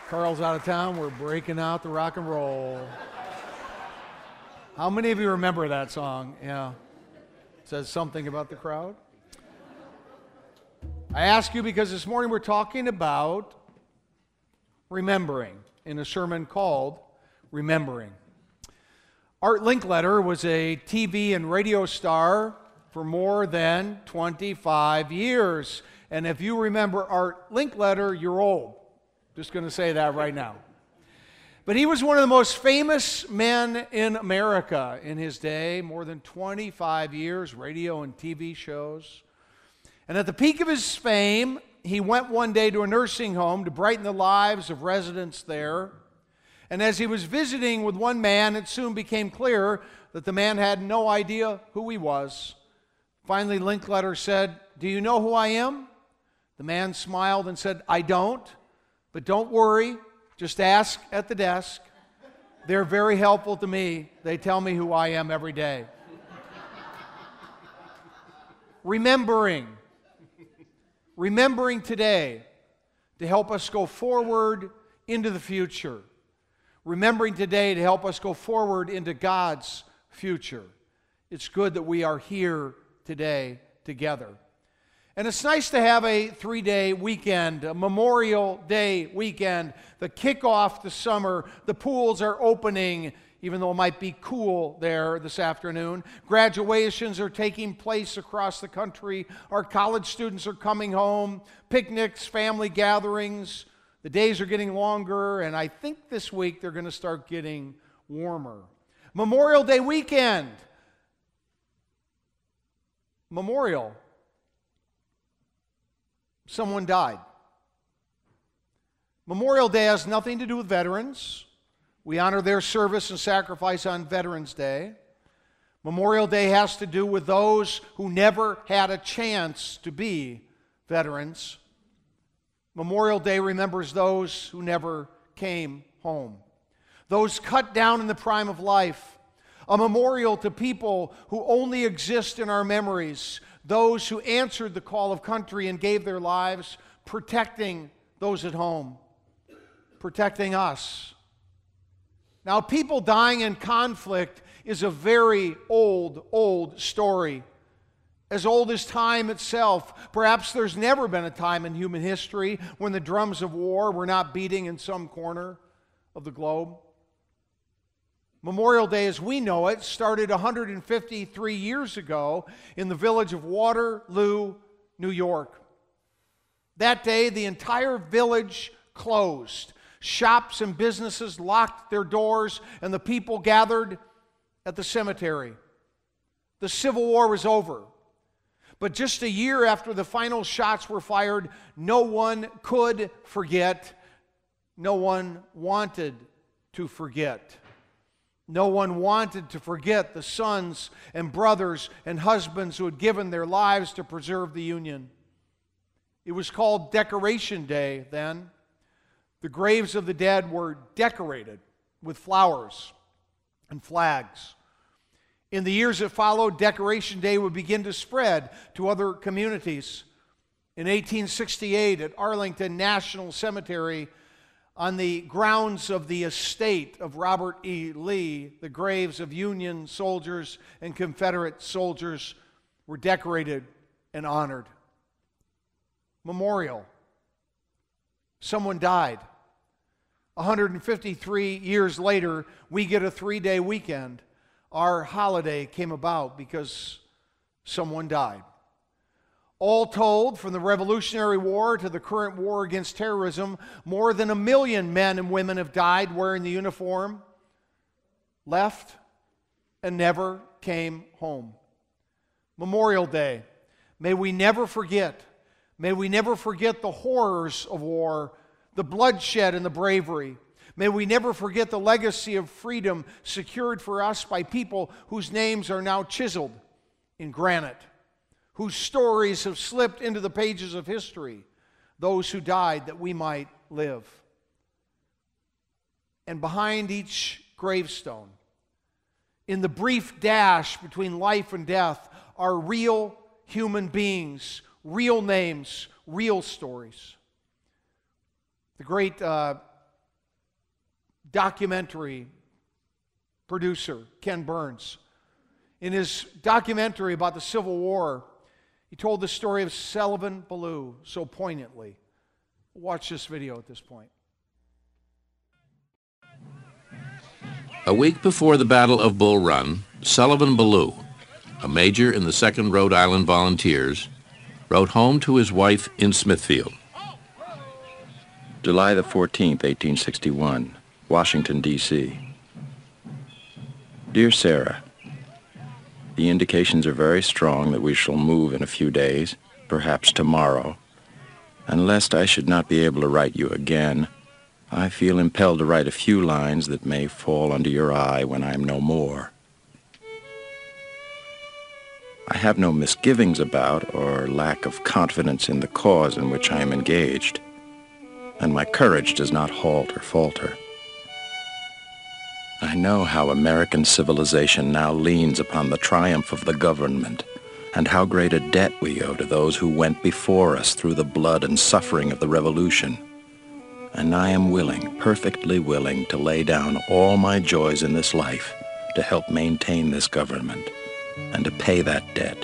Carl's out of town. We're breaking out the rock and roll. How many of you remember that song? Yeah. It says something about the crowd. I ask you because this morning we're talking about remembering in a sermon called Remembering. Art Linkletter was a TV and radio star for more than 25 years. And if you remember Art Linkletter, you're old. Just going to say that right now. But he was one of the most famous men in America in his day, more than 25 years, radio and TV shows. And at the peak of his fame, he went one day to a nursing home to brighten the lives of residents there. And as he was visiting with one man, it soon became clear that the man had no idea who he was. Finally, Linkletter said, "Do you know who I am?" The man smiled and said, "I don't. But don't worry, just ask at the desk. They're very helpful to me. They tell me who I am every day." Remembering today to help us go forward into the future. Remembering today to help us go forward into God's future. It's good that we are here today together. And it's nice to have a 3-day weekend, a Memorial Day weekend, the kickoff to summer. The pools are opening, even though it might be cool there this afternoon. Graduations are taking place across the country. Our college students are coming home. Picnics, family gatherings. The days are getting longer, and I think this week they're going to start getting warmer. Memorial Day weekend. Memorial. Someone died. Memorial Day has nothing to do with veterans. We honor their service and sacrifice on Veterans Day. Memorial Day has to do with those who never had a chance to be veterans. Memorial Day remembers those who never came home. Those cut down in the prime of life. A memorial to people who only exist in our memories. Those who answered the call of country and gave their lives, protecting those at home, protecting us. Now, people dying in conflict is a very old story. As old as time itself. Perhaps there's never been a time in human history when the drums of war were not beating in some corner of the globe. Memorial Day, as we know it, started 153 years ago in the village of Waterloo, New York. That day, the entire village closed. Shops and businesses locked their doors, and the people gathered at the cemetery. The Civil War was over. But just a year after the final shots were fired, no one could forget. No one wanted to forget. No one wanted to forget the sons and brothers and husbands who had given their lives to preserve the Union. It was called Decoration Day then. The graves of the dead were decorated with flowers and flags. In the years that followed, Decoration Day would begin to spread to other communities. In 1868, at Arlington National Cemetery, on the grounds of the estate of Robert E. Lee, the graves of Union soldiers and Confederate soldiers were decorated and honored. Memorial. Someone died. 153 years later, we get a 3-day weekend. Our holiday came about because someone died. All told, from the Revolutionary War to the current war against terrorism, more than 1 million men and women have died wearing the uniform, left, and never came home. Memorial Day. May we never forget. May we never forget the horrors of war, the bloodshed and the bravery. May we never forget the legacy of freedom secured for us by people whose names are now chiseled in granite, whose stories have slipped into the pages of history, those who died that we might live. And behind each gravestone, in the brief dash between life and death, are real human beings, real names, real stories. The great documentary producer, Ken Burns. In his documentary about the Civil War, he told the story of Sullivan Ballou so poignantly. Watch this video at this point. A week before the Battle of Bull Run, Sullivan Ballou, a major in the 2nd Rhode Island Volunteers, wrote home to his wife in Smithfield. July the 14th, 1861, Washington, D.C. Dear Sarah, the indications are very strong that we shall move in a few days, perhaps tomorrow. And lest I should not be able to write you again, I feel impelled to write a few lines that may fall under your eye when I am no more. I have no misgivings about or lack of confidence in the cause in which I am engaged, and my courage does not halt or falter. I know how American civilization now leans upon the triumph of the government, and how great a debt we owe to those who went before us through the blood and suffering of the Revolution. And I am willing, perfectly willing, to lay down all my joys in this life to help maintain this government and to pay that debt.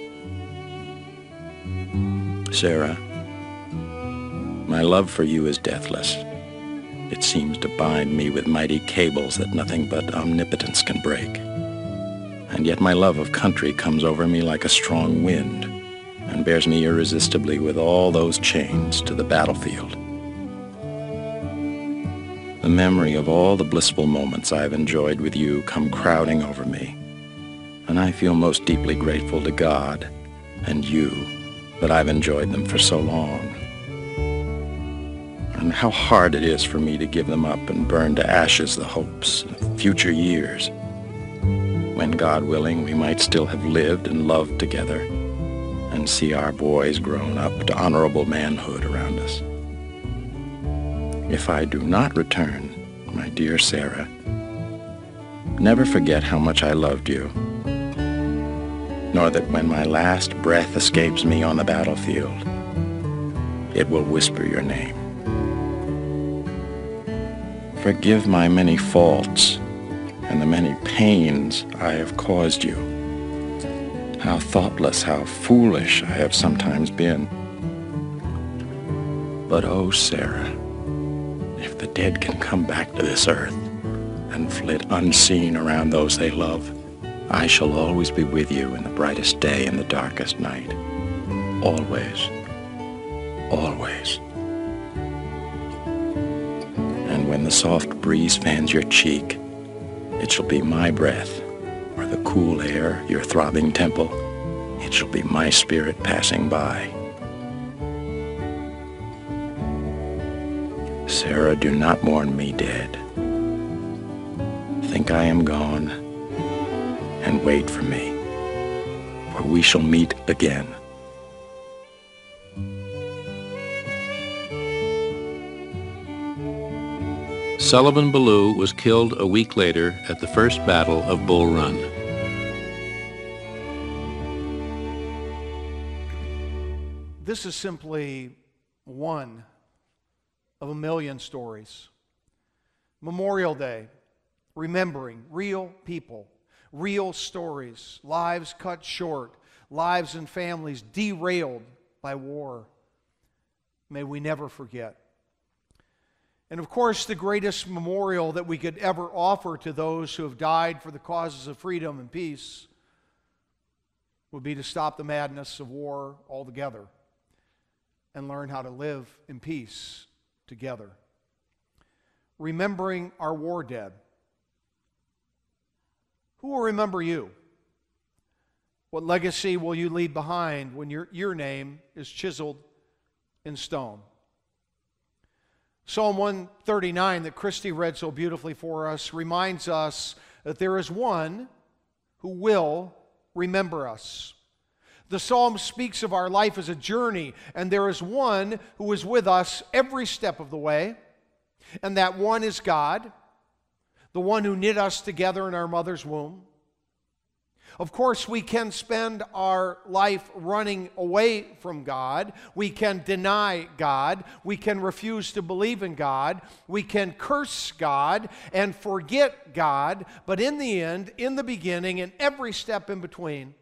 Sarah, my love for you is deathless. It seems to bind me with mighty cables that nothing but omnipotence can break. And yet my love of country comes over me like a strong wind and bears me irresistibly with all those chains to the battlefield. The memory of all the blissful moments I have enjoyed with you come crowding over me, and I feel most deeply grateful to God and you that I've enjoyed them for so long. And how hard it is for me to give them up and burn to ashes the hopes of future years, when, God willing, we might still have lived and loved together and see our boys grown up to honorable manhood around us. If I do not return, my dear Sarah, never forget how much I loved you, nor that when my last breath escapes me on the battlefield, it will whisper your name. Forgive my many faults and the many pains I have caused you. How thoughtless, how foolish I have sometimes been. But oh, Sarah, if the dead can come back to this earth and flit unseen around those they love, I shall always be with you in the brightest day and the darkest night. Always. Always. And when the soft breeze fans your cheek, it shall be my breath, or the cool air your throbbing temple, it shall be my spirit passing by. Sarah, do not mourn me dead. Think I am gone, and wait for me, for we shall meet again. Sullivan Ballou was killed a week later at the First Battle of Bull Run. This is simply one of a million stories. Memorial Day, remembering real people, real stories, lives cut short, lives and families derailed by war. May we never forget. And of course, the greatest memorial that we could ever offer to those who have died for the causes of freedom and peace would be to stop the madness of war altogether and learn how to live in peace together. Remembering our war dead. Who will remember you? What legacy will you leave behind when your name is chiseled in stone? Psalm 139 that Christy read so beautifully for us reminds us that there is one who will remember us. The psalm speaks of our life as a journey, and there is one who is with us every step of the way, and that one is God, the one who knit us together in our mother's womb, Of course, we can spend our life running away from God. We can deny God. We can refuse to believe in God. We can curse God and forget God. But in the end, in the beginning, and every step in between,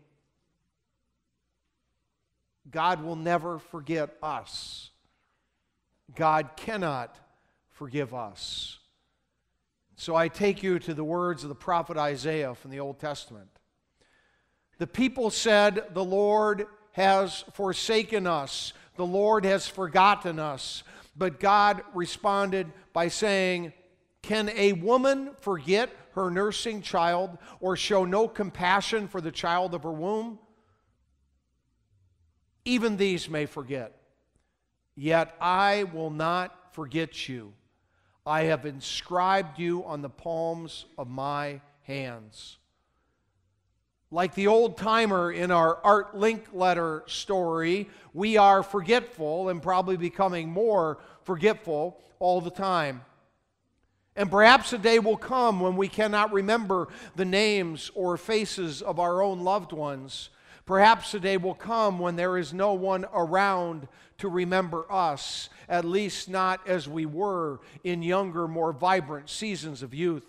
God will never forget us. God cannot forgive us. So I take you to the words of the prophet Isaiah from the Old Testament. The people said, "The Lord has forsaken us. The Lord has forgotten us." But God responded by saying, "Can a woman forget her nursing child or show no compassion for the child of her womb? Even these may forget, yet I will not forget you. I have inscribed you on the palms of my hands." Like the old-timer in our Art Linkletter story, we are forgetful and probably becoming more forgetful all the time. And perhaps a day will come when we cannot remember the names or faces of our own loved ones. Perhaps a day will come when there is no one around to remember us, at least not as we were in younger, more vibrant seasons of youth.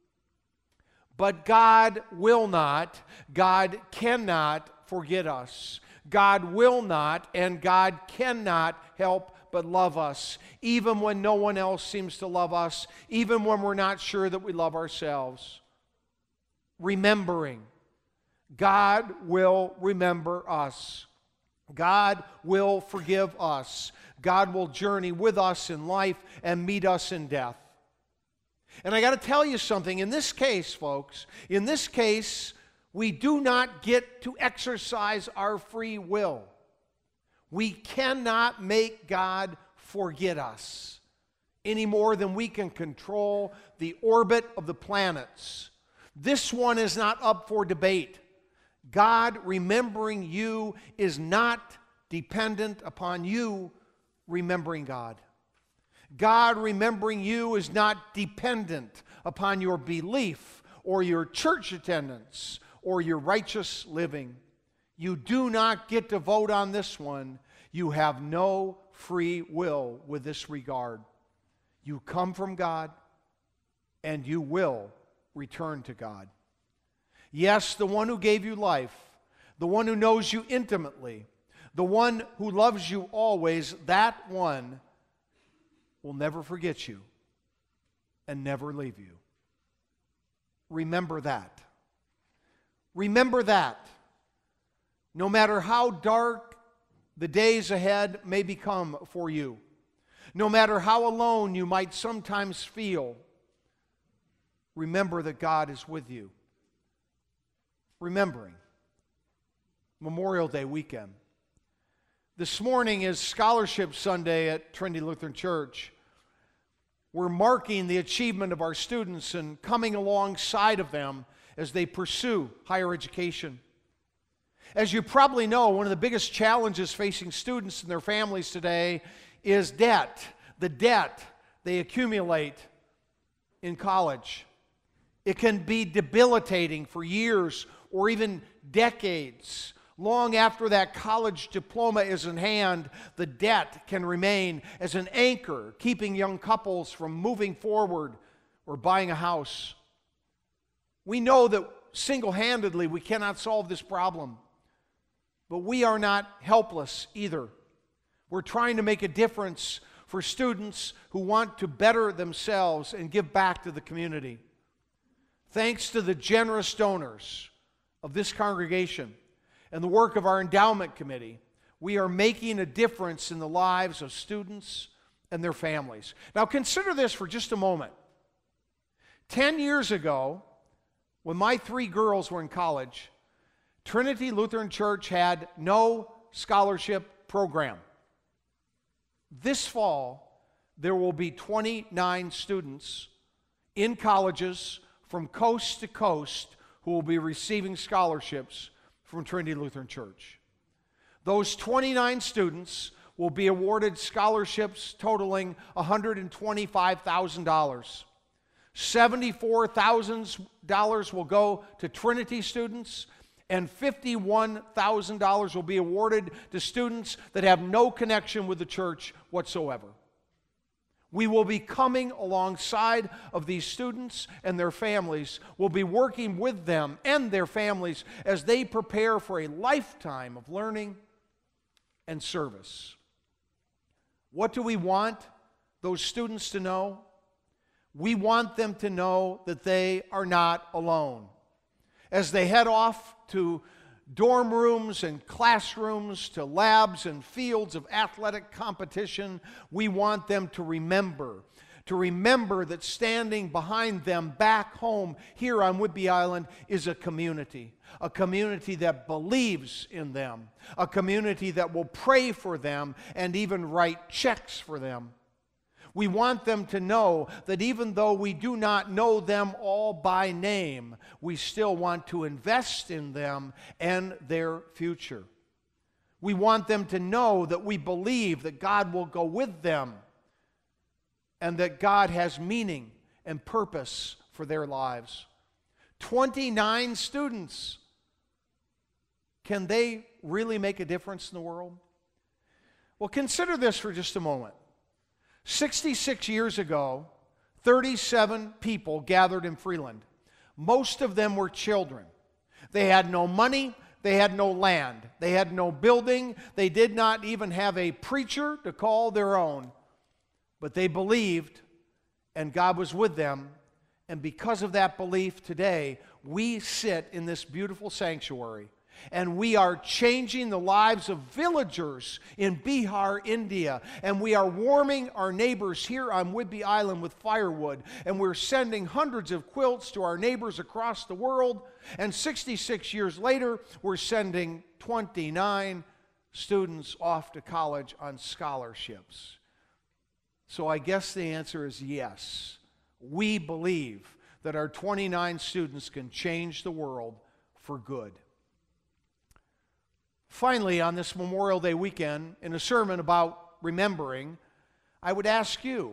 But God will not, God cannot forget us. God will not and God cannot help but love us, even when no one else seems to love us, even when we're not sure that we love ourselves. Remembering, God will remember us. God will forgive us. God will journey with us in life and meet us in death. And I got to tell you something. In this case, folks, in this case, we do not get to exercise our free will. We cannot make God forget us any more than we can control the orbit of the planets. This one is not up for debate. God remembering you is not dependent upon you remembering God. God remembering you is not dependent upon your belief or your church attendance or your righteous living. You do not get to vote on this one. You have no free will with this regard. You come from God and you will return to God. Yes, the one who gave you life, the one who knows you intimately, the one who loves you always, that one will never forget you and never leave you. Remember that. Remember that. No matter how dark the days ahead may become for you, no matter how alone you might sometimes feel, remember that God is with you. Remembering Memorial Day weekend. This morning is Scholarship Sunday at Trinity Lutheran Church. We're marking the achievement of our students and coming alongside of them as they pursue higher education. As you probably know, one of the biggest challenges facing students and their families today is debt. The debt they accumulate in college. It can be debilitating for years or even decades. Long after that college diploma is in hand, the debt can remain as an anchor, keeping young couples from moving forward or buying a house. We know that single-handedly we cannot solve this problem, but we are not helpless either. We're trying to make a difference for students who want to better themselves and give back to the community. Thanks to the generous donors of this congregation and the work of our endowment committee, we are making a difference in the lives of students and their families. Now consider this for just a moment. 10 years ago, when my 3 girls were in college, Trinity Lutheran Church had no scholarship program. This fall, there will be 29 students in colleges from coast to coast who will be receiving scholarships from Trinity Lutheran Church. Those 29 students will be awarded scholarships totaling $125,000. $74,000 will go to Trinity students, And $51,000 will be awarded to students that have no connection with the church whatsoever. We will be coming alongside of these students and their families. We'll be working with them and their families as they prepare for a lifetime of learning and service. What do we want those students to know? We want them to know that they are not alone. As they head off to dorm rooms and classrooms, to labs and fields of athletic competition, we want them to remember that standing behind them back home here on Whidbey Island is a community that believes in them, a community that will pray for them and even write checks for them. We want them to know that even though we do not know them all by name, we still want to invest in them and their future. We want them to know that we believe that God will go with them and that God has meaning and purpose for their lives. 29 students. Can they really make a difference in the world? Well, consider this for just a moment. 66 years ago, 37 people gathered in Freeland. Most of them were children. They had no money, they had no land, they had no building, they did not even have a preacher to call their own. But they believed, and God was with them, and because of that belief today, we sit in this beautiful sanctuary. And we are changing the lives of villagers in Bihar, India. And we are warming our neighbors here on Whidbey Island with firewood. And we're sending hundreds of quilts to our neighbors across the world. And 66 years later, we're sending 29 students off to college on scholarships. So I guess the answer is yes. We believe that our 29 students can change the world for good. Finally, on this Memorial Day weekend, in a sermon about remembering, I would ask you,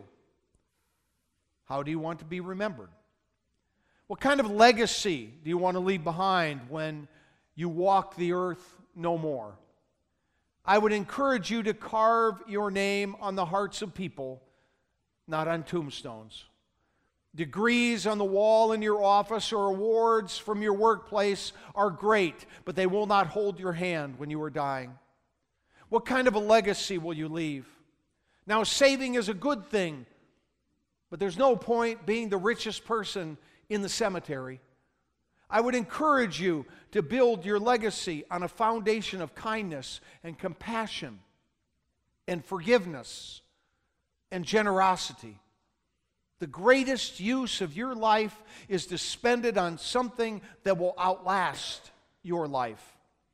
how do you want to be remembered? What kind of legacy do you want to leave behind when you walk the earth no more? I would encourage you to carve your name on the hearts of people, not on tombstones. Degrees on the wall in your office or awards from your workplace are great, but they will not hold your hand when you are dying. What kind of a legacy will you leave? Now, saving is a good thing, but there's no point being the richest person in the cemetery. I would encourage you to build your legacy on a foundation of kindness and compassion and forgiveness and generosity. The greatest use of your life is to spend it on something that will outlast your life.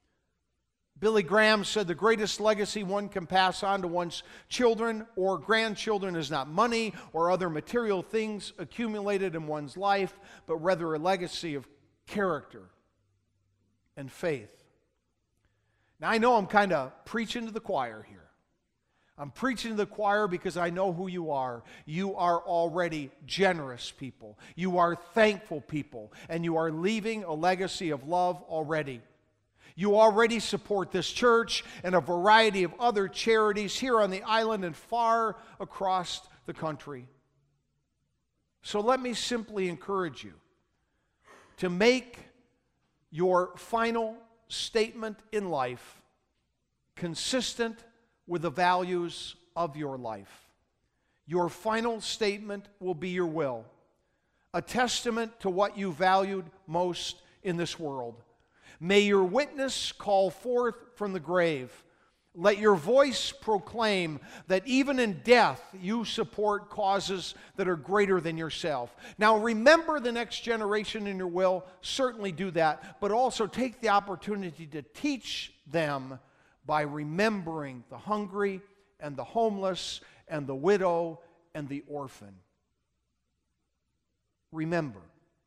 Billy Graham said the greatest legacy one can pass on to one's children or grandchildren is not money or other material things accumulated in one's life, but rather a legacy of character and faith. Now, I know I'm kind of preaching to the choir here. I'm preaching to the choir because I know who you are. You are already generous people. You are thankful people. And you are leaving a legacy of love already. You already support this church and a variety of other charities here on the island and far across the country. So let me simply encourage you to make your final statement in life consistent with the values of your life. Your final statement will be your will, a testament to what you valued most in this world. May your witness call forth from the grave. Let your voice proclaim that even in death you support causes that are greater than yourself. Now remember the next generation in your will, certainly do that, but also take the opportunity to teach them by remembering the hungry and the homeless and the widow and the orphan. Remember.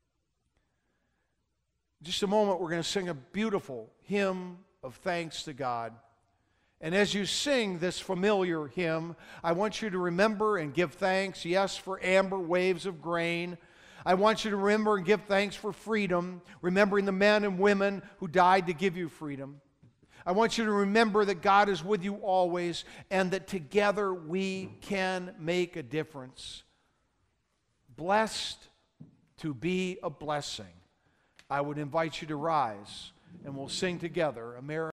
In just a moment, we're going to sing a beautiful hymn of thanks to God. And as you sing this familiar hymn, I want you to remember and give thanks, yes, for amber waves of grain. I want you to remember and give thanks for freedom, remembering the men and women who died to give you freedom. I want you to remember that God is with you always and that together we can make a difference. Blessed to be a blessing. I would invite you to rise and we'll sing together, America.